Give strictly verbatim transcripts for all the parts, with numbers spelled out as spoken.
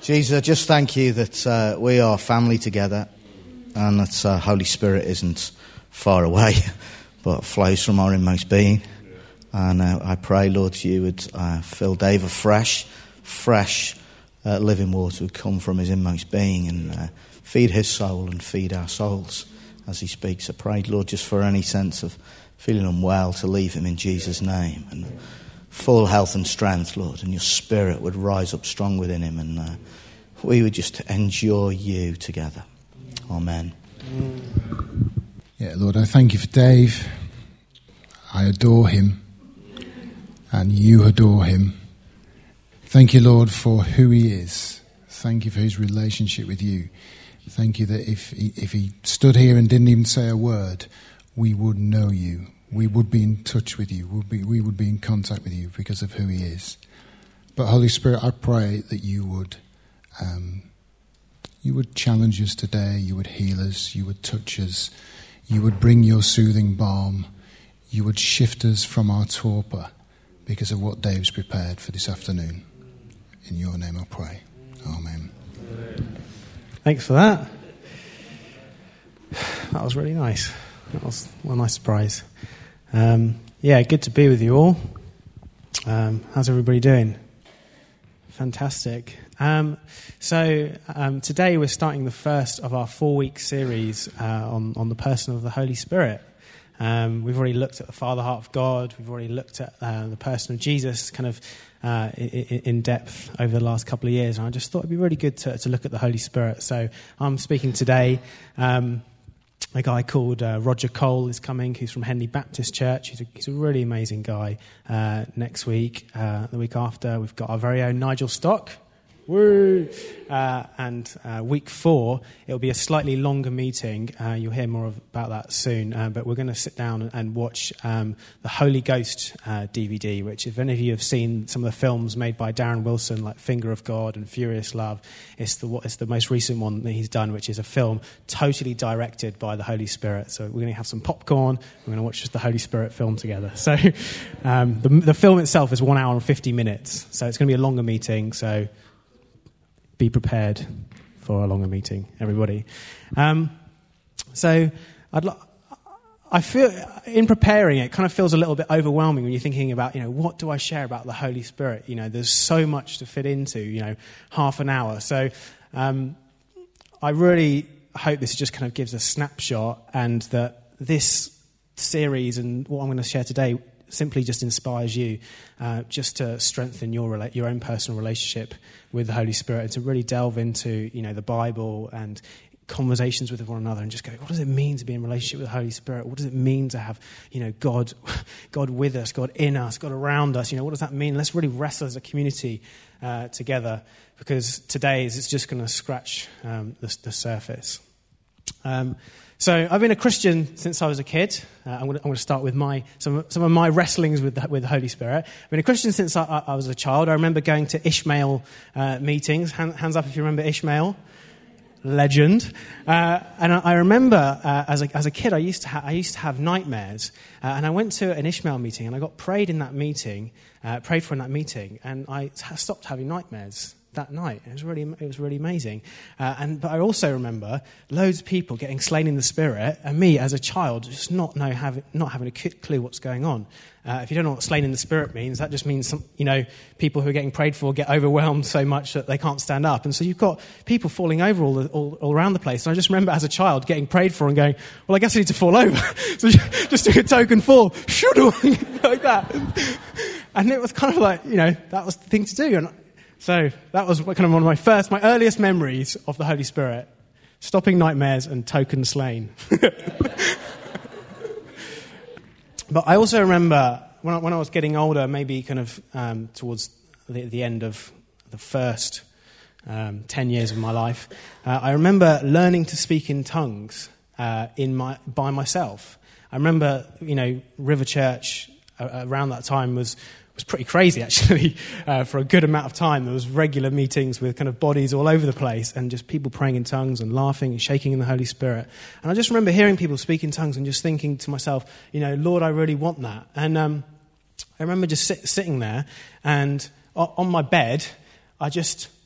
Jesus, I just thank you that uh, we are family together and that uh, Holy Spirit isn't far away but flows from our inmost being. And uh, I pray, Lord, you would uh, fill Dave afresh, fresh uh, living water would come from his inmost being and uh, feed his soul and feed our souls as he speaks. I pray, Lord, just for any sense of feeling unwell to leave him in Jesus' name. And full health and strength, Lord, and your spirit would rise up strong within him, and uh, we would just enjoy you together. Amen. Yeah, Lord, I thank you for Dave. I adore him, and you adore him. Thank you, Lord, for who he is. Thank you for his relationship with you. Thank you that if he, if he stood here and didn't even say a word, we would know you. We would be in touch with you. We'd be, we would be in contact with you because of who he is. But Holy Spirit, I pray that you would um, you would challenge us today. You would heal us. You would touch us. You would bring your soothing balm. You would shift us from our torpor because of what Dave's prepared for this afternoon. In your name I pray. Amen. Thanks for that. That was really nice. That was a nice surprise. Um, yeah, good to be with you all. Um, how's everybody doing? Fantastic. Um, so um, today we're starting the first of our four-week series uh, on, on the person of the Holy Spirit. Um, we've already looked at the Father Heart of God. We've already looked at uh, the person of Jesus kind of uh, in, in depth over the last couple of years. And I just thought it'd be really good to, to look at the Holy Spirit. So I'm speaking today. Um, A guy called uh, Roger Cole is coming, who's from Henley Baptist Church. He's a, he's a really amazing guy. Uh, next week, uh, the week after, we've got our very own Nigel Stock. Woo! Uh, and uh, week four, it'll be a slightly longer meeting. Uh, you'll hear more of, about that soon. Uh, but we're going to sit down and, and watch um, the Holy Ghost uh, D V D, which if any of you have seen some of the films made by Darren Wilson, like Finger of God and Furious Love, it's the, it's the most recent one that he's done, which is a film totally directed by the Holy Spirit. So we're going to have some popcorn. We're going to watch just the Holy Spirit film together. So um, the, the film itself is one hour and fifty minutes. So it's going to be a longer meeting. So be prepared for a longer meeting, everybody. Um, so I'd lo- I feel, in preparing it, it kind of feels a little bit overwhelming when you're thinking about, you know, what do I share about the Holy Spirit? You know, there's so much to fit into, you know, half an hour. So um, I really hope this just kind of gives a snapshot, and that this series and what I'm going to share today simply just inspires you uh, just to strengthen your rela- your own personal relationship with the Holy Spirit, and to really delve into, you know, the Bible and conversations with one another, and just go, what does it mean to be in relationship with the Holy Spirit? What does it mean to have, you know, God God with us, God in us, God around us? You know, what does that mean? Let's really wrestle as a community uh, together, because today is it's just going to scratch um, the, the surface. Um So I've been a Christian since I was a kid. Uh, I'm going to start with my some some of my wrestlings with the, with the Holy Spirit. I've been a Christian since I, I was a child. I remember going to Ishmael uh, meetings. Hand, hands up if you remember Ishmael, legend. Uh, and I, I remember uh, as a as a kid, I used to ha- I used to have nightmares. Uh, and I went to an Ishmael meeting, and I got prayed in that meeting, uh, prayed for in that meeting, and I stopped having nightmares that night. It was really, it was really amazing. Uh, and but I also remember loads of people getting slain in the Spirit, and me as a child just not know have, not having a clue what's going on. Uh, if you don't know what slain in the Spirit means, that just means some, you know, people who are getting prayed for get overwhelmed so much that they can't stand up, and so you've got people falling over all, the, all, all around the place. And I just remember as a child getting prayed for and going, well, I guess I need to fall over. So just do a token fall, like that. And it was kind of like, you know, that was the thing to do. And so that was kind of one of my first, my earliest memories of the Holy Spirit. Stopping nightmares and token slain. But I also remember when I, when I was getting older, maybe kind of um, towards the, the end of the first um, ten years of my life, uh, I remember learning to speak in tongues uh, in my by myself. I remember, you know, River Church uh, around that time was... was pretty crazy, actually. Uh, for a good amount of time, there was regular meetings with kind of bodies all over the place, and just people praying in tongues and laughing and shaking in the Holy Spirit. And I just remember hearing people speak in tongues and just thinking to myself, you know, Lord, I really want that. And um, I remember just sit, sitting there, and on my bed, I just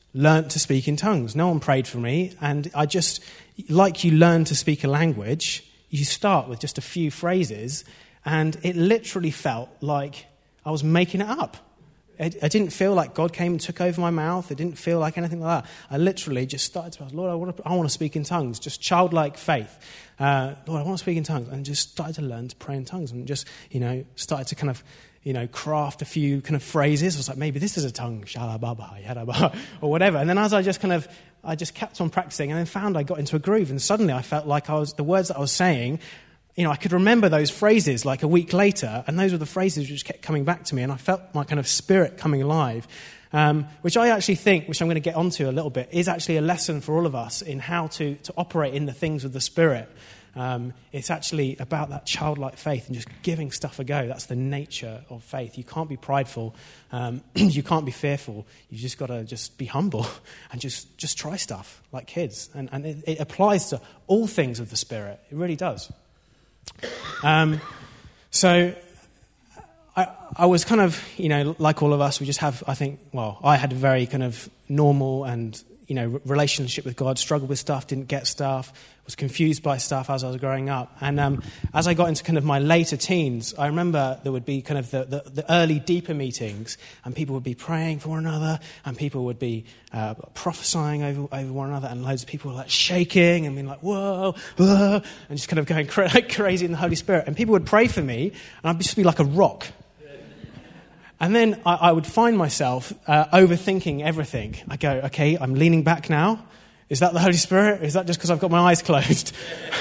learnt to speak in tongues. No one prayed for me. And I just, like you learn to speak a language, you start with just a few phrases, and it literally felt like I was making it up. I, I didn't feel like God came and took over my mouth. It didn't feel like anything like that. I literally just started to ask, Lord, I want to, I want to speak in tongues. Just childlike faith. Uh, Lord, I want to speak in tongues. And just started to learn to pray in tongues. And just, you know, started to kind of, you know, craft a few kind of phrases. I was like, maybe this is a tongue, shalababa, yadaba, or whatever. And then as I just kind of, I just kept on practicing, and then found I got into a groove. And suddenly I felt like I was, the words that I was saying, you know, I could remember those phrases like a week later, and those were the phrases which kept coming back to me, and I felt my kind of spirit coming alive, um, which I actually think, which I'm going to get onto a little bit, is actually a lesson for all of us in how to, to operate in the things of the Spirit. Um, it's actually about that childlike faith and just giving stuff a go. That's the nature of faith. You can't be prideful. Um, you can't be fearful. You just got to just be humble and just, just try stuff like kids. And, and it, it applies to all things of the Spirit. It really does. Um, so I, I was kind of, you know, like all of us, we just have, I think, well, I had a very kind of normal and, you know, relationship with God, struggled with stuff, didn't get stuff, was confused by stuff as I was growing up. And um, as I got into kind of my later teens, I remember there would be kind of the, the, the early deeper meetings, and people would be praying for one another, and people would be uh, prophesying over, over one another, and loads of people were like shaking and being like, whoa, whoa, and just kind of going cra- like crazy in the Holy Spirit. And people would pray for me, and I'd just be like a rock. And then I, I would find myself uh, overthinking everything. I go, okay, I'm leaning back now. Is that the Holy Spirit? Is that just because I've got my eyes closed?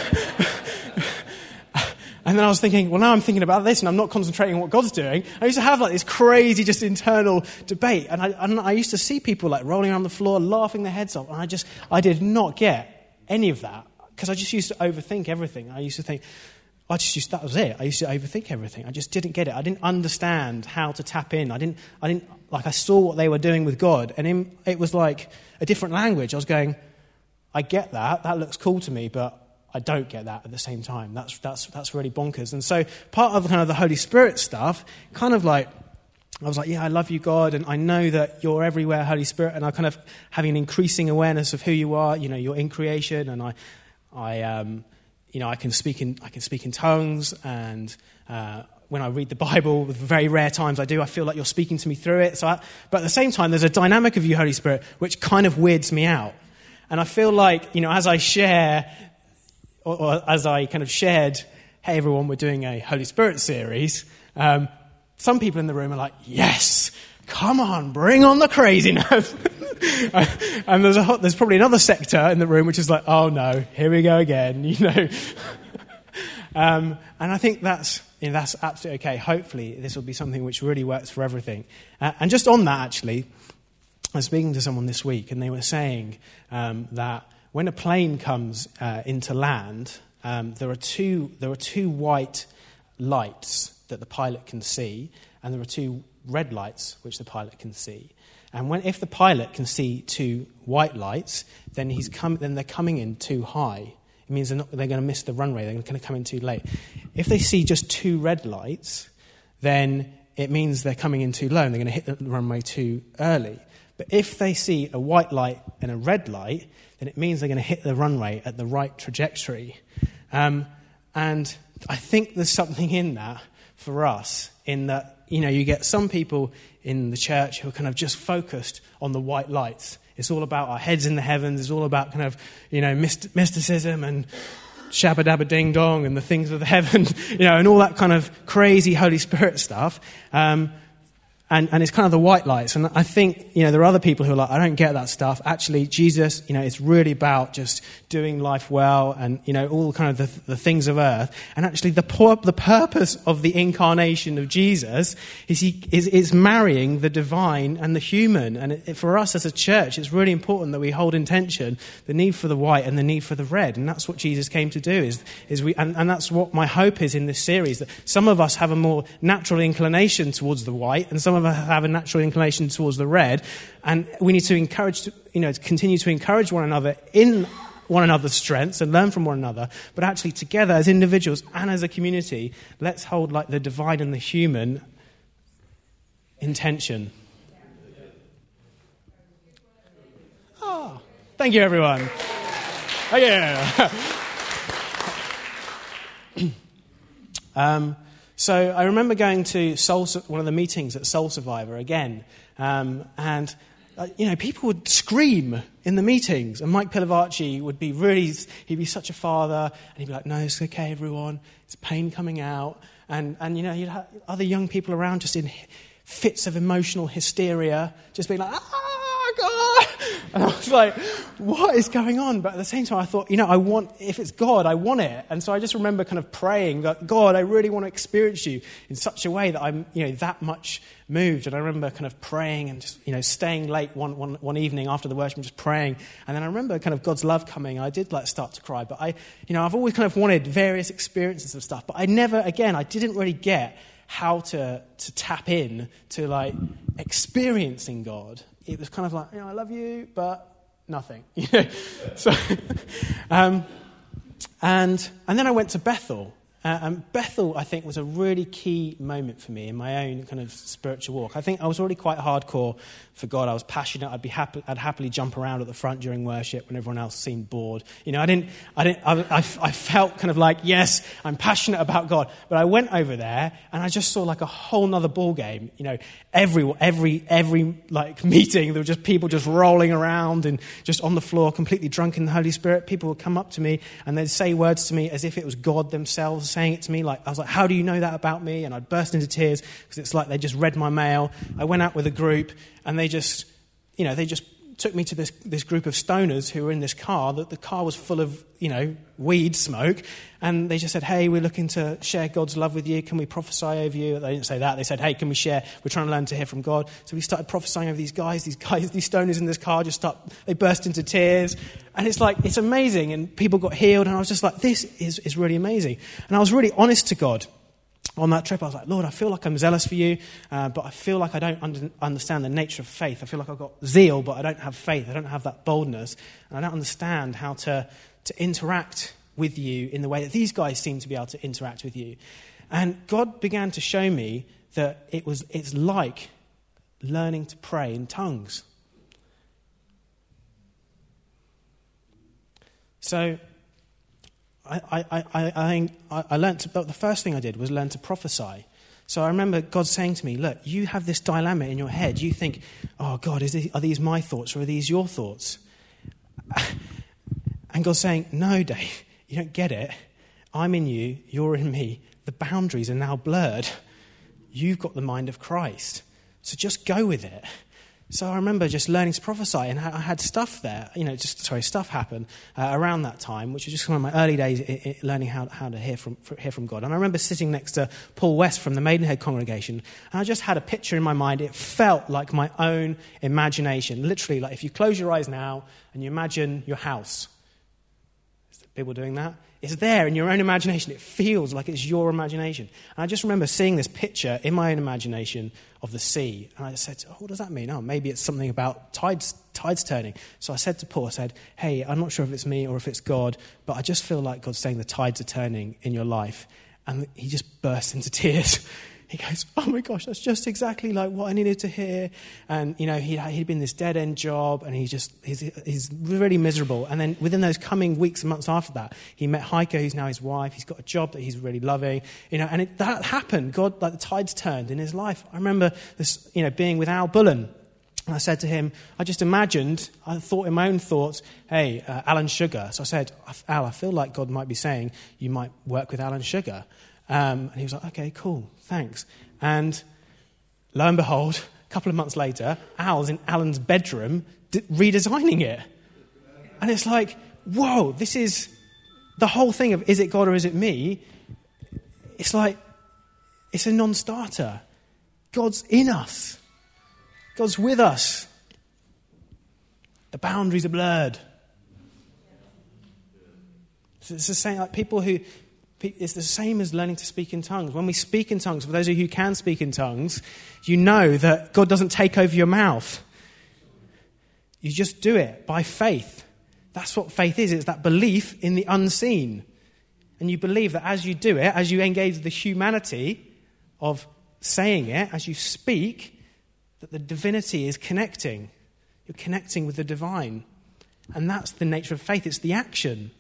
And then I was thinking, well, now I'm thinking about this and I'm not concentrating on what God's doing. I used to have like this crazy just internal debate. And I, and I used to see people like rolling around the floor, laughing their heads off. And I just, I did not get any of that because I just used to overthink everything. I used to think, I just used, that was it. I used to overthink everything. I just didn't get it. I didn't understand how to tap in. I didn't, I didn't, like I saw what they were doing with God, and in, it was like a different language. I was going, I get that. That looks cool to me, but I don't get that at the same time. That's, that's, that's really bonkers. And so part of kind of the Holy Spirit stuff, kind of like, I was like, yeah, I love you, God, and I know that you're everywhere, Holy Spirit, and I kind of having an increasing awareness of who you are. You know, you're in creation, and I, I, um, You know, I can speak in I can speak in tongues, and uh, when I read the Bible, the very rare times I do, I feel like you're speaking to me through it. So, I, but at the same time, there's a dynamic of you, Holy Spirit, which kind of weirds me out. And I feel like, you know, as I share, or, or as I kind of shared, hey everyone, we're doing a Holy Spirit series. Um, some people in the room are like, yes, come on, bring on the craziness. And there's a there's probably another sector in the room which is like, oh no, here we go again, you know. um, and I think that's you know, that's absolutely okay. Hopefully, this will be something which really works for everything. Uh, and just on that, actually, I was speaking to someone this week, and they were saying um, that when a plane comes uh, into land, um, there are two there are two white lights that the pilot can see, and there are two red lights which the pilot can see. And when, if the pilot can see two white lights, then he's come, then they're coming in too high. It means they're, not, they're going to miss the runway. They're going to come in too late. If they see just two red lights, then it means they're coming in too low and they're going to hit the runway too early. But if they see a white light and a red light, then it means they're going to hit the runway at the right trajectory. Um, and I think there's something in that for us, in that, you know, you get some people in the church who are kind of just focused on the white lights. It's all about our heads in the heavens. It's all about kind of, you know, myst- mysticism and shabba dabba ding dong and the things of the heaven, you know, and all that kind of crazy Holy Spirit stuff. Um, and, and it's kind of the white lights. And I think, you know, there are other people who are like, I don't get that stuff. Actually, Jesus, you know, it's really about just doing life well and, you know, all kind of the, the things of earth. And actually the pur- the purpose of the incarnation of Jesus is he is, is marrying the divine and the human. And it, for us as a church, it's really important that we hold in tension the need for the white and the need for the red. And that's what Jesus came to do. Is is we and, and that's what my hope is in this series, that some of us have a more natural inclination towards the white and some of us have a natural inclination towards the red. And we need to encourage, you know, to continue to encourage one another in one another's strengths and learn from one another, but actually together as individuals and as a community, let's hold like the divine and the human in tension. Thank you, everyone. Oh, yeah. um, so I remember going to Soul, one of the meetings at Soul Survivor again, um, and uh, you know, people would scream in the meetings, and Mike Pilavacci would be really, he'd be such a father, and he'd be like, no, it's okay, everyone, it's pain coming out, and, and you know, you'd have other young people around just in fits of emotional hysteria, just being like, ah, God, and I was like, what is going on? But at the same time, I thought, you know, I want, if it's God, I want it. And so I just remember kind of praying, like, God, I really want to experience you in such a way that I'm, you know, that much moved. And I remember kind of praying and just, you know, staying late one, one, one evening after the worship and just praying. And then I remember kind of God's love coming. I did like start to cry. But I, you know, I've always kind of wanted various experiences of stuff. But I never, again, I didn't really get how to, to tap in to like experiencing God. It was kind of like, you know, I love you, but nothing. so, um, and and then I went to Bethel. Uh, and Bethel, I think, was a really key moment for me in my own kind of spiritual walk. I think I was already quite hardcore for God. I was passionate. I'd be happy. I'd happily jump around at the front during worship when everyone else seemed bored. You know, I didn't. I didn't. I, I, I felt kind of like, yes, I'm passionate about God. But I went over there and I just saw like a whole nother ball game. You know, every every every like meeting, there were just people just rolling around and just on the floor, completely drunk in the Holy Spirit. People would come up to me and they'd say words to me as if it was God themselves saying it to me. Like I was like, how do you know that about me? And I'd burst into tears because it's like they just read my mail. I went out with a group and they just, you know, they just took me to this this group of stoners who were in this car. That the car was full of, you know, weed smoke, and they just said, hey, we're looking to share God's love with you. Can we prophesy over you? They didn't say that. They said, hey, can we share? We're trying to learn to hear from God. So we started prophesying over these guys. These guys, these stoners in this car just start, they burst into tears. And it's like, it's amazing. And people got healed. And I was just like, this is, is really amazing. And I was really honest to God. On that trip, I was like, Lord, I feel like I'm zealous for you, uh, but I feel like I don't under, understand the nature of faith. I feel like I've got zeal, but I don't have faith. I don't have that boldness. And I don't understand how to, to interact with you in the way that these guys seem to be able to interact with you. And God began to show me that it was it's like learning to pray in tongues. So I, I, I, I, I learned to, the first thing I did was learn to prophesy. So I remember God saying to me, look, you have this dilemma in your head. You think, oh, God, is this, are these my thoughts or are these your thoughts? And God's saying, no, Dave, you don't get it. I'm in you, you're in me. The boundaries are now blurred. You've got the mind of Christ. So just go with it. So I remember just learning to prophesy, and I had stuff there, you know, just, sorry, stuff happen uh, around that time, which was just one of my early days I- I learning how, how to hear from, hear from God. And I remember sitting next to Paul West from the Maidenhead congregation, and I just had a picture in my mind. It felt like my own imagination. Literally, like if you close your eyes now and you imagine your house. Is there people doing that? It's there in your own imagination. It feels like it's your imagination. And I just remember seeing this picture in my own imagination of the sea. And I said, oh, what does that mean? Oh, maybe it's something about tides tides turning. So I said to Paul, I said, hey, I'm not sure if it's me or if it's God, but I just feel like God's saying the tides are turning in your life. And he just burst into tears. He goes, oh my gosh, that's just exactly like what I needed to hear. And, you know, he, he'd been this dead-end job, and he just, he's, he's really miserable. And then within those coming weeks and months after that, he met Heike, who's now his wife. He's got a job that he's really loving. You know, and it, that happened. God, like the tides turned in his life. I remember this, you know, being with Al Bullen. And I said to him, I just imagined, I thought in my own thoughts, hey, uh, Alan Sugar. So I said, Al, I feel like God might be saying you might work with Alan Sugar. Um, and he was like, okay, cool, thanks. And lo and behold, a couple of months later, Al's in Alan's bedroom d- redesigning it. And it's like, whoa, this is the whole thing of is it God or is it me? It's like, it's a non-starter. God's in us. God's with us. The boundaries are blurred. So it's the same, like people who... It's the same as learning to speak in tongues. When we speak in tongues, for those of you who can speak in tongues, you know that God doesn't take over your mouth. You just do it by faith. That's what faith is. It's that belief in the unseen. And you believe that as you do it, as you engage the humanity of saying it, as you speak, that the divinity is connecting. You're connecting with the divine. And that's the nature of faith. It's the action.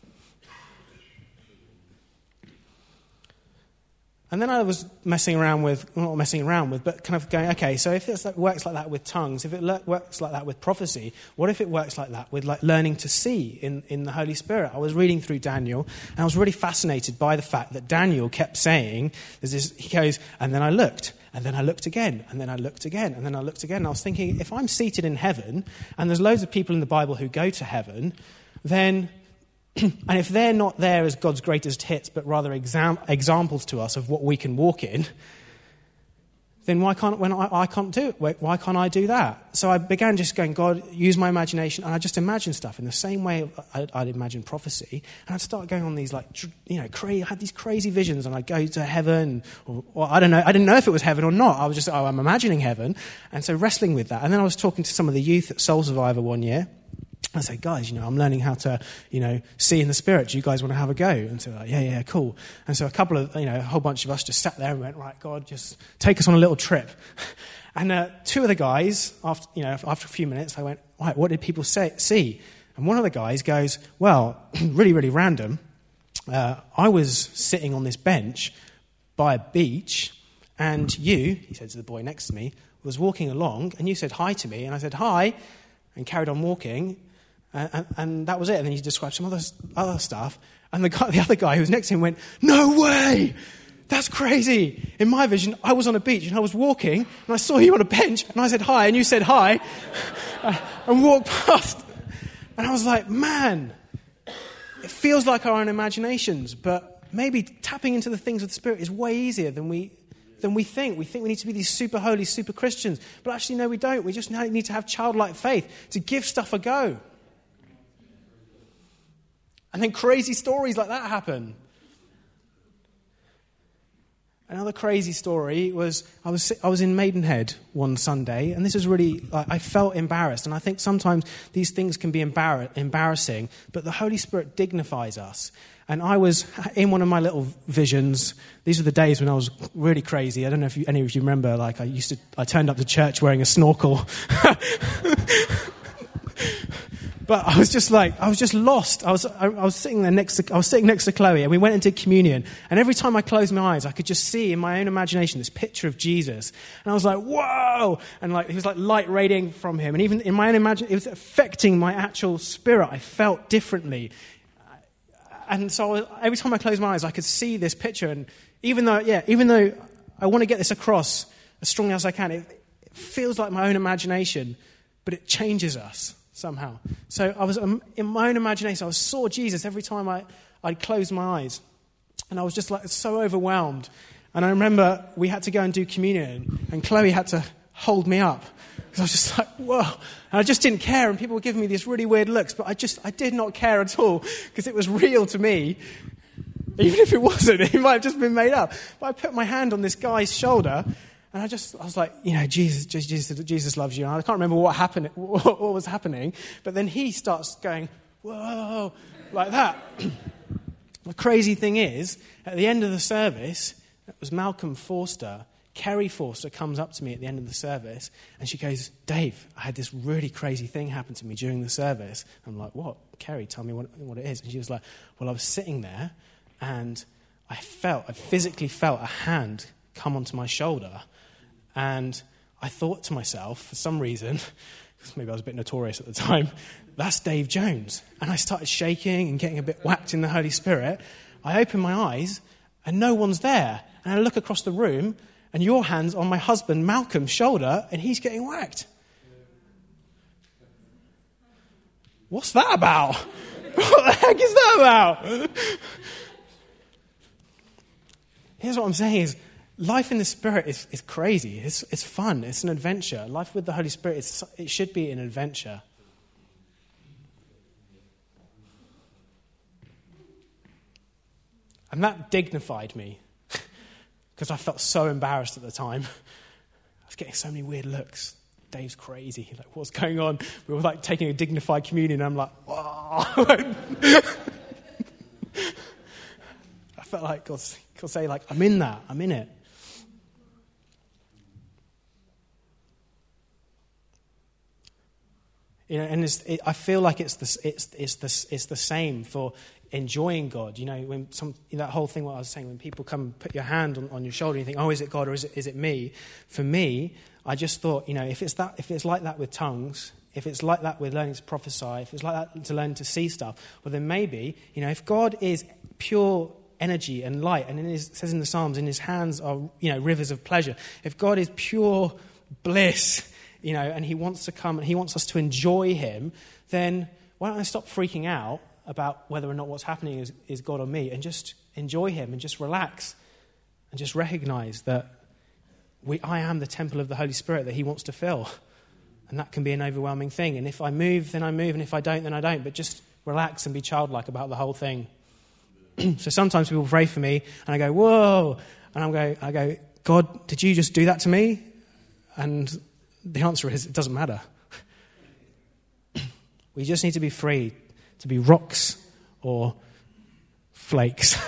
And then I was messing around with, well, not messing around with, but kind of going, okay, so if it works like that with tongues, if it le- works like that with prophecy, what if it works like that with like learning to see in, in the Holy Spirit? I was reading through Daniel, and I was really fascinated by the fact that Daniel kept saying, there's this, he goes, and then I looked, and then I looked again, and then I looked again, and then I looked again. And I was thinking, if I'm seated in heaven, and there's loads of people in the Bible who go to heaven, then... and if they're not there as God's greatest hits, but rather exam- examples to us of what we can walk in, then why can't when I, I can't do it? Why can't I do that? So I began just going, God, use my imagination, and I just imagined stuff in the same way I'd, I'd imagine prophecy, and I'd start going on these like you know, cra- I had these crazy visions, and I'd go to heaven, or, or I don't know, I didn't know if it was heaven or not. I was just, oh, I'm imagining heaven, and so wrestling with that. And then I was talking to some of the youth at Soul Survivor one year. I said, guys, you know, I'm learning how to, you know, see in the Spirit. Do you guys want to have a go? And so, like, yeah, yeah, cool. And so a couple of, you know, a whole bunch of us just sat there and went, right, God, just take us on a little trip. And uh, two of the guys, after, you know, after a few minutes, I went, right, what did people say, see? And one of the guys goes, well, really, really random. Uh, I was sitting on this bench by a beach, and you, he said to the boy next to me, was walking along, and you said hi to me, and I said hi, and carried on walking. Uh, and, and that was it. And then he described some other other stuff. And the guy, the other guy who was next to him went, no way! That's crazy. In my vision, I was on a beach and I was walking and I saw you on a bench and I said hi and you said hi and walked past. And I was like, man, it feels like our own imaginations, but maybe tapping into the things of the Spirit is way easier than we than we think. We think we need to be these super holy, super Christians. But actually, no, we don't. We just need to have childlike faith to give stuff a go. And then crazy stories like that happen. Another crazy story was I was I was in Maidenhead one Sunday, and this was really, I felt embarrassed. And I think sometimes these things can be embar- embarrassing, but the Holy Spirit dignifies us. And I was in one of my little visions. These were the days when I was really crazy. I don't know if you, any of you remember, like I used to, I turned up to church wearing a snorkel. But I was just like, I was just lost. I was, I, I was sitting there next to, I was sitting next to Chloe, and we went into communion. And every time I closed my eyes, I could just see in my own imagination this picture of Jesus. And I was like, whoa! And like, it was like light radiating from him. And even in my own imagination, it was affecting my actual spirit. I felt differently. And so I was, every time I closed my eyes, I could see this picture. And even though, yeah, even though I want to get this across as strongly as I can, it, it feels like my own imagination, but it changes us somehow. So I was, um, in my own imagination, I saw Jesus every time I, I'd close my eyes. And I was just like so overwhelmed. And I remember we had to go and do communion, and Chloe had to hold me up. Because I was just like, whoa. And I just didn't care, and people were giving me these really weird looks, but I just, I did not care at all, because it was real to me. Even if it wasn't, it might have just been made up. But I put my hand on this guy's shoulder, and I just, I was like, you know, Jesus, Jesus, Jesus loves you. And I can't remember what happened, what was happening, but then he starts going, whoa, like that. The crazy thing is, at the end of the service, it was Malcolm Forster. Kerry Forster comes up to me at the end of the service, and she goes, Dave, I had this really crazy thing happen to me during the service. I'm like, what? Kerry, tell me what, what it is. And she was like, well, I was sitting there, and I felt, I physically felt a hand come onto my shoulder, and I thought to myself, for some reason, because maybe I was a bit notorious at the time, that's Dave Jones. And I started shaking and getting a bit whacked in the Holy Spirit. I open my eyes, and no one's there. And I look across the room, and your hand's on my husband Malcolm's shoulder, and he's getting whacked. What's that about? What the heck is that about? Here's what I'm saying is, life in the Spirit is, is crazy. It's, it's fun. It's an adventure. Life with the Holy Spirit, is, it should be an adventure. And that dignified me. Because I felt so embarrassed at the time. I was getting so many weird looks. Dave's crazy. Like, what's going on? We were like taking a dignified communion, and I'm like, whoa. I felt like God, God say, like, I'm in that. I'm in it. You know, and it's, it, I feel like it's the, it's, it's, the, it's the same for enjoying God. You know, when some that whole thing what I was saying, when people come and put your hand on, on your shoulder and you think, oh, is it God or is it, is it me? For me, I just thought, you know, if it's that, if it's like that with tongues, if it's like that with learning to prophesy, if it's like that to learn to see stuff, well then maybe, you know, if God is pure energy and light, and in his, it says in the Psalms, in his hands are, you know, rivers of pleasure. If God is pure bliss, you know, and he wants to come and he wants us to enjoy him, then why don't I stop freaking out about whether or not what's happening is, is God or me, and just enjoy him and just relax and just recognize that we, I am the temple of the Holy Spirit that he wants to fill. And that can be an overwhelming thing. And if I move, then I move. And if I don't, then I don't. But just relax and be childlike about the whole thing. So sometimes people pray for me and I go, whoa. And I go, I go, God, did you just do that to me? And the answer is, it doesn't matter. We just need to be free to be rocks or flakes.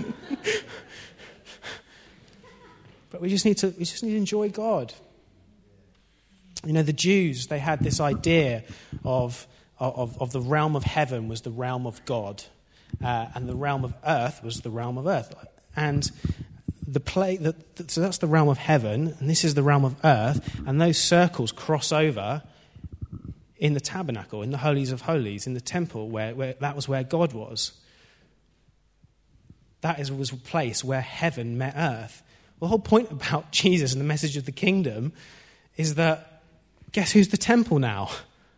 But we just need to we just need to enjoy God. You know, the Jews, they had this idea of of, of the realm of heaven was the realm of God, uh, and the realm of earth was the realm of earth. And the play the, the, so that's the realm of heaven, and this is the realm of earth, and those circles cross over in the tabernacle, in the holies of holies, in the temple, where, where that was where God was. That is, was a place where heaven met earth. The whole point about Jesus and the message of the kingdom is that, guess who's the temple now?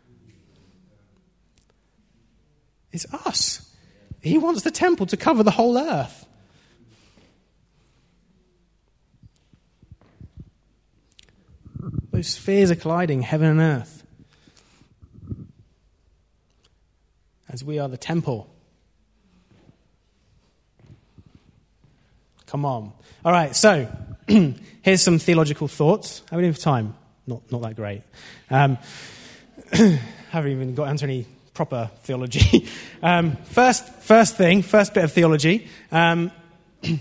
It's us. He wants the temple to cover the whole earth. Those spheres are colliding, heaven and earth. As we are the temple. Come on. All right, so here's some theological thoughts. How are we doing for time? Not not that great. Um, haven't even got into any proper theology. um, first, first thing, first bit of theology. Um, the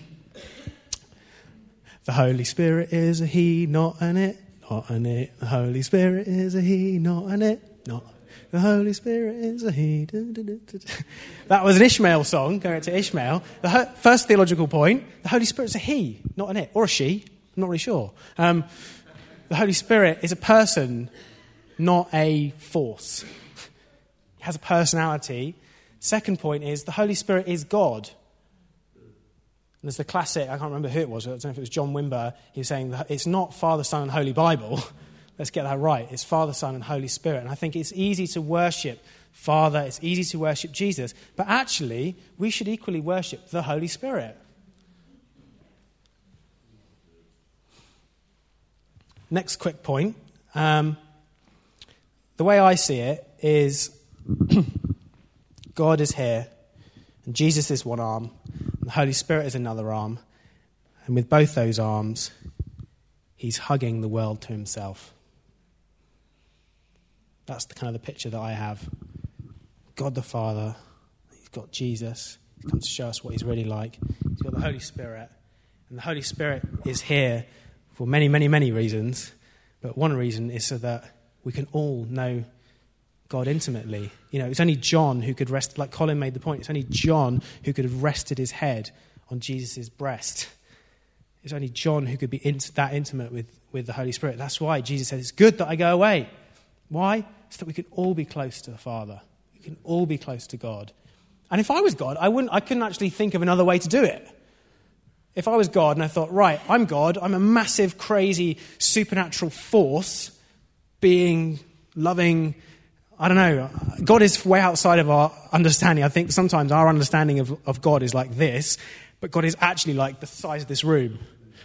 Holy Spirit is a he, not an it, not an it. The Holy Spirit is a he, not an it, not. The Holy Spirit is a he. That was an Ishmael song, going to Ishmael. The ho- first theological point, the Holy Spirit is a he, not an it, or a she. I'm not really sure. Um, the Holy Spirit is a person, not a force. He has a personality. Second point is the Holy Spirit is God. And there's the classic, I can't remember who it was, I don't know if it was John Wimber, he was saying that it's not Father, Son, and Holy Bible. Let's get that right. It's Father, Son, and Holy Spirit. And I think it's easy to worship Father, it's easy to worship Jesus, but actually, we should equally worship the Holy Spirit. Next quick point. Um, the way I see it is God is here, and Jesus is one arm, and the Holy Spirit is another arm, and with both those arms, he's hugging the world to himself. That's the kind of the picture that I have. God the Father, he's got Jesus, he's come to show us what he's really like. He's got the Holy Spirit, and the Holy Spirit is here for many, many, many reasons, but one reason is so that we can all know God intimately. You know, it's only John who could rest, like Colin made the point, it's only John who could have rested his head on Jesus' breast. It's only John who could be int- that intimate with, with the Holy Spirit. That's why Jesus says, it's good that I go away. Why? So that we can all be close to the Father. We can all be close to God. And if I was God, I wouldn't. I couldn't actually think of another way to do it. If I was God and I thought, right, I'm God, I'm a massive, crazy, supernatural force, being, loving, I don't know. God is way outside of our understanding. I think sometimes our understanding of, of God is like this, but God is actually like the size of this room.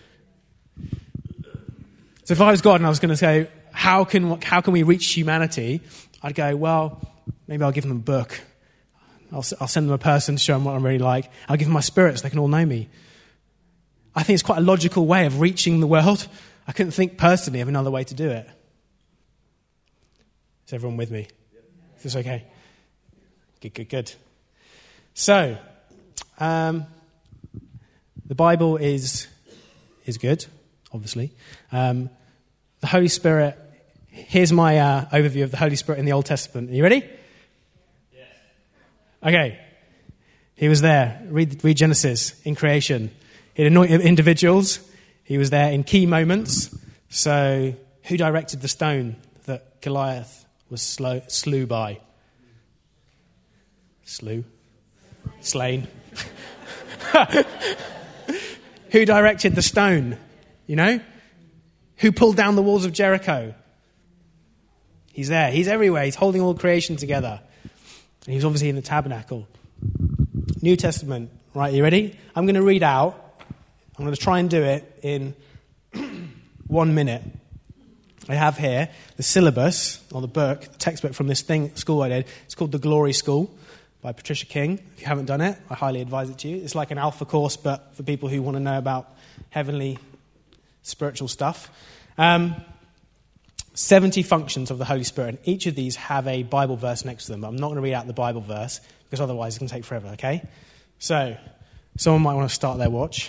So if I was God and I was going to say, how can how can we reach humanity? I'd go, well, maybe I'll give them a book. I'll, I'll send them a person to show them what I'm really like. I'll give them my spirit so they can all know me. I think it's quite a logical way of reaching the world. I couldn't think personally of another way to do it. Is everyone with me? Is this okay? Good, good, good. So, um, the Bible is is good, obviously. Um, the Holy Spirit here's my uh, overview of the Holy Spirit in the Old Testament. Are you ready? Yes. Okay. He was there. Read, read Genesis in creation. He anointed individuals. He was there in key moments. So, who directed the stone that Goliath was slow, slew by? Slew? Slain. Who directed the stone? You know? Who pulled down the walls of Jericho? He's there. He's everywhere. He's holding all creation together. And he's obviously in the tabernacle. New Testament. Right, you ready? I'm going to read out. I'm going to try and do it in one minute. I have here the syllabus, or the book, the textbook from this thing school I did. It's called The Glory School by Patricia King. If you haven't done it, I highly advise it to you. It's like an alpha course, but for people who want to know about heavenly spiritual stuff. Um, seventy functions of the Holy Spirit. And each of these have a Bible verse next to them. But I'm not going to read out the Bible verse, because otherwise it's going to take forever, okay? So, someone might want to start their watch.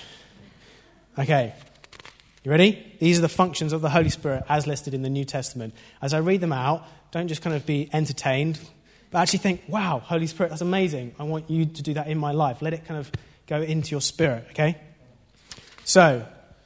Okay, you ready? These are the functions of the Holy Spirit as listed in the New Testament. As I read them out, don't just kind of be entertained, but actually think, wow, Holy Spirit, that's amazing. I want you to do that in my life. Let it kind of go into your spirit, okay? So,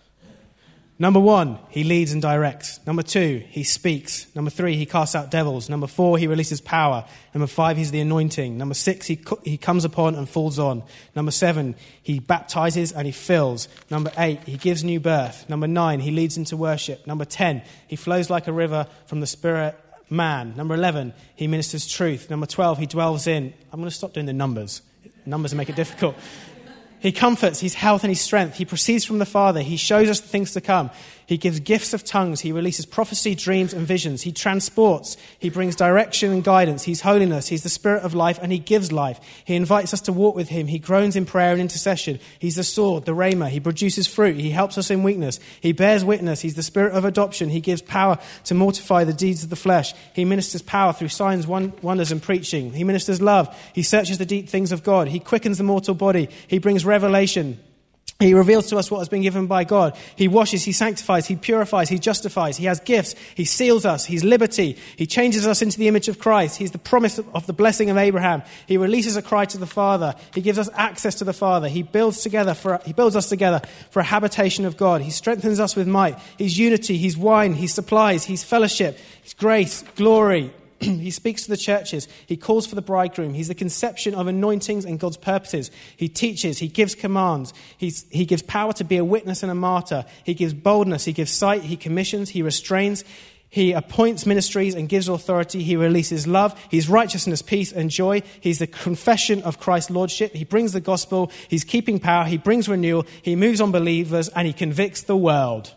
number one, he leads and directs. Number two, he speaks. Number three, he casts out devils. Number four, he releases power. Number five, he's the anointing. Number six, he he comes upon and falls on. Number seven, he baptizes and he fills. Number eight, he gives new birth. Number nine, he leads into worship. Number ten, he flows like a river from the spirit man. Number eleven, he ministers truth. Number twelve, he dwells in. I'm going to stop doing the numbers. Numbers make it difficult. He comforts, he's health and he's strength. He proceeds from the Father. He shows us the things to come. He gives gifts of tongues. He releases prophecy, dreams, and visions. He transports. He brings direction and guidance. He's holiness. He's the Spirit of life, and he gives life. He invites us to walk with him. He groans in prayer and intercession. He's the sword, the rhema. He produces fruit. He helps us in weakness. He bears witness. He's the Spirit of adoption. He gives power to mortify the deeds of the flesh. He ministers power through signs, wonders, and preaching. He ministers love. He searches the deep things of God. He quickens the mortal body. He brings revelation. He reveals to us what has been given by God. He washes, he sanctifies, he purifies, he justifies. He has gifts. He seals us. He's liberty. He changes us into the image of Christ. He's the promise of the blessing of Abraham. He releases a cry to the Father. He gives us access to the Father. He builds together for he builds us together for a habitation of God. He strengthens us with might. He's unity. He's wine. He supplies. He's fellowship. He's grace, glory. He speaks to the churches. He calls for the bridegroom. He's the conception of anointings and God's purposes. He teaches. He gives commands. He's, he gives power to be a witness and a martyr. He gives boldness. He gives sight. He commissions. He restrains. He appoints ministries and gives authority. He releases love. He's righteousness, peace, and joy. He's the confession of Christ's lordship. He brings the gospel. He's keeping power. He brings renewal. He moves on believers, and he convicts the world.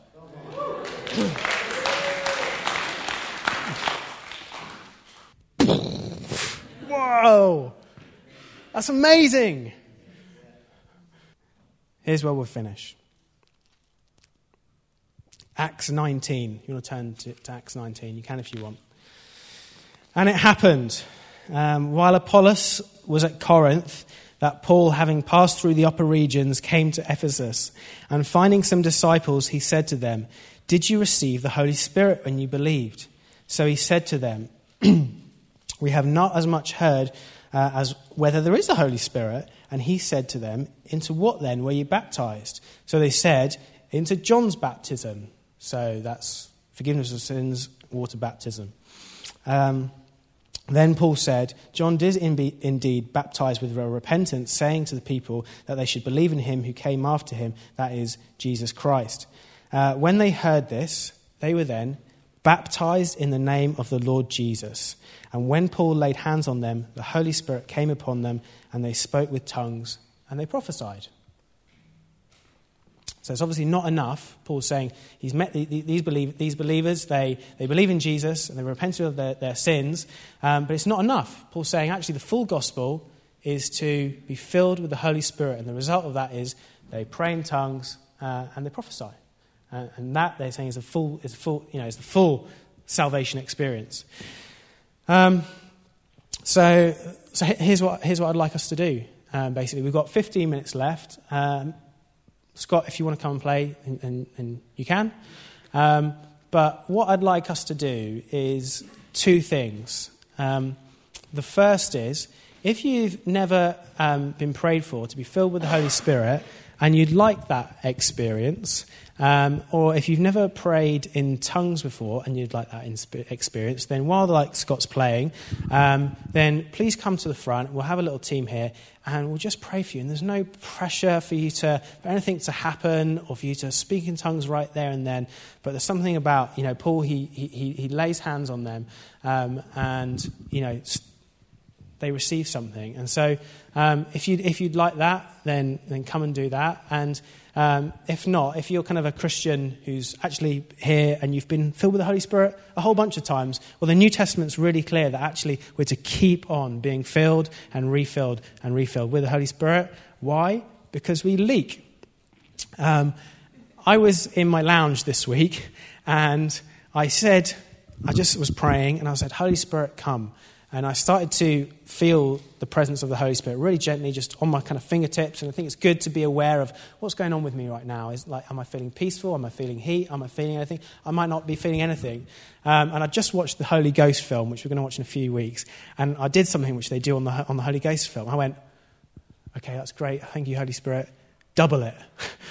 Whoa! That's amazing! Here's where we'll finish. Acts nineteen. You want to turn to, to Acts nineteen? You can if you want. And it happened, um, while Apollos was at Corinth, that Paul, having passed through the upper regions, came to Ephesus. And finding some disciples, he said to them, "Did you receive the Holy Spirit when you believed?" So he said to them, "We have not as much heard uh, as whether there is a Holy Spirit." And he said to them, "Into what then were you baptized?" So they said, "Into John's baptism." So that's forgiveness of sins, water baptism. Um, then Paul said, "John did indeed baptize with repentance, saying to the people that they should believe in him who came after him, that is, Jesus Christ." Uh, when they heard this, they were then baptized in the name of the Lord Jesus. And when Paul laid hands on them, the Holy Spirit came upon them, and they spoke with tongues, and they prophesied. So it's obviously not enough. Paul's saying he's met the, the, these, believe, these believers, they, they believe in Jesus, and they repented of their, their sins, um, but it's not enough. Paul's saying actually the full gospel is to be filled with the Holy Spirit, and the result of that is they pray in tongues, uh, and they prophesy. Uh, and that, they're saying, is a full, is a full, you know, is the full salvation experience. Um, so, so here's what here's what I'd like us to do. Um, basically, we've got fifteen minutes left. Um, Scott, if you want to come and play, and, and, and you can. Um, but what I'd like us to do is two things. Um, the first is, if you've never um, been prayed for to be filled with the Holy Spirit and you'd like that experience, um, or if you've never prayed in tongues before and you'd like that insp- experience, then while the, like Scott's playing, um, then please come to the front. We'll have a little team here and we'll just pray for you. And there's no pressure for you to, for anything to happen or for you to speak in tongues right there and then. But there's something about, you know, Paul, he he, he lays hands on them um, and, you know, st- they receive something. And so um, if, you'd, if you'd like that, then, then come and do that. And um, if not, if you're kind of a Christian who's actually here and you've been filled with the Holy Spirit a whole bunch of times, well, the New Testament's really clear that actually we're to keep on being filled and refilled and refilled with the Holy Spirit. Why? Because we leak. Um, I was in my lounge this week and I said, I just was praying and I said, Holy Spirit, come. And I started to feel the presence of the Holy Spirit really gently, just on my kind of fingertips. And I think it's good to be aware of what's going on with me right now. Is like, am I feeling peaceful? Am I feeling heat? Am I feeling anything? I might not be feeling anything. Um, and I just watched the Holy Ghost film, which we're going to watch in a few weeks. And I did something which they do on the on the Holy Ghost film. I went, okay, that's great. Thank you, Holy Spirit. Double it.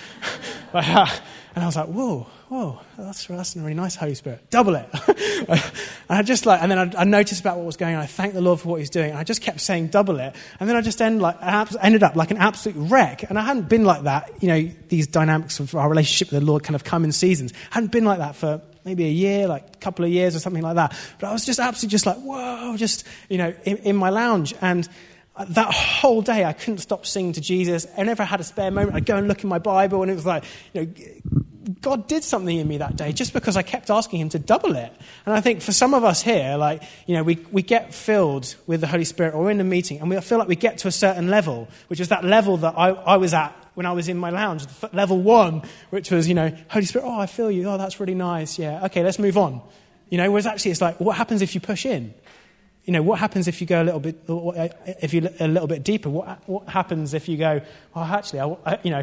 And I was like, whoa, whoa, that's, that's a really nice Holy Spirit. Double it. and I just like, and then I, I noticed about what was going on. I thanked the Lord for what he's doing. And I just kept saying double it. And then I just end like, ended up like an absolute wreck. And I hadn't been like that. You know, these dynamics of our relationship with the Lord kind of come in seasons. I hadn't been like that for maybe a year, like a couple of years or something like that. But I was just absolutely just like, whoa, just, you know, in, in my lounge. And that whole day, I couldn't stop singing to Jesus. Whenever I had a spare moment, I'd go and look in my Bible, and it was like, you know, God did something in me that day just because I kept asking him to double it. And I think for some of us here, like, you know, we, we get filled with the Holy Spirit or in a meeting, and we feel like we get to a certain level, which is that level that I, I was at when I was in my lounge, level one, which was, you know, Holy Spirit, oh, I feel you. Oh, that's really nice. Yeah, okay, let's move on. You know, whereas actually it's like, what happens if you push in? You know, what happens if you go a little bit, if you a little bit deeper? What what happens if you go, oh, actually, I, I, you know,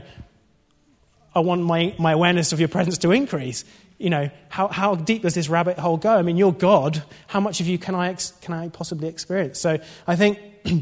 I want my, my awareness of your presence to increase. You know, how how deep does this rabbit hole go? I mean, you're God. How much of you can I ex, can I possibly experience? So I think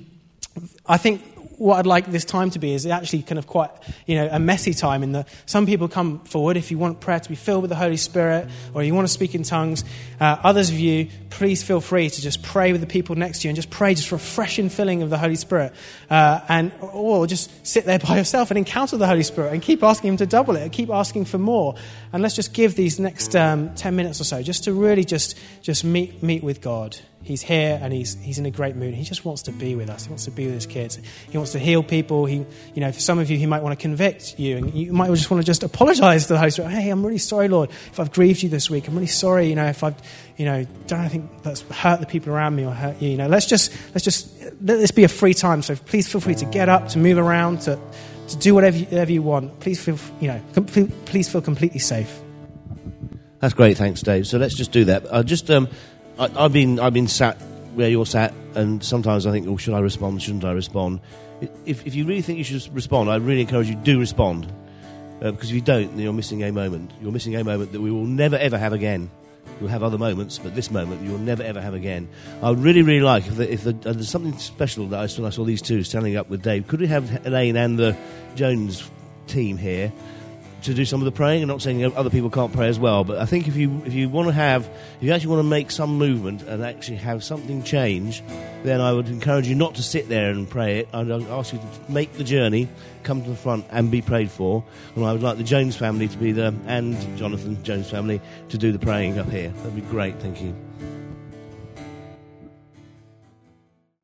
I think what I'd like this time to be is actually kind of quite, you know, a messy time in that some people come forward if you want prayer to be filled with the Holy Spirit or you want to speak in tongues. Uh, others of you, please feel free to just pray with the people next to you and just pray just for a fresh infilling of the Holy Spirit. Uh, and or just sit there by yourself and encounter the Holy Spirit and keep asking him to double it and keep asking for more. And let's just give these next um, ten minutes or so just to really just, just meet meet with God. He's here and he's he's in a great mood. He just wants to be with us. He wants to be with his kids. He wants to heal people. He, you know, for some of you, he might want to convict you, and you might just want to just apologize to the Holy Spirit. Hey, I'm really sorry, Lord, if I've grieved you this week. I'm really sorry, you know, if I've, you know, done anything that's hurt the people around me or hurt you. You know, let's just let's just let this be a free time. So please feel free to get up, to move around, to to do whatever you, whatever you want. Please feel, you know, com- please feel completely safe. That's great, thanks, Dave. So let's just do that. I just um. I, I've been I've been sat where you're sat, and sometimes I think, oh, should I respond? Shouldn't I respond? If if you really think you should respond, I really encourage you to do respond, uh, because if you don't, then you're missing a moment. You're missing a moment that we will never ever have again. You'll have other moments, but this moment you'll never ever have again. I would really really like if, the, if the, uh, there's something special that I saw. I saw these two standing up with Dave. Could we have Elaine and the Jones team here to do some of the praying? I'm not saying other people can't pray as well, but I think if you if you want to have, if you actually want to make some movement and actually have something change, then I would encourage you not to sit there and pray it. I'd ask you to make the journey, come to the front and be prayed for. And I would like the Jones family to be the, and Jonathan Jones family, to do the praying up here. That'd be great, thank you.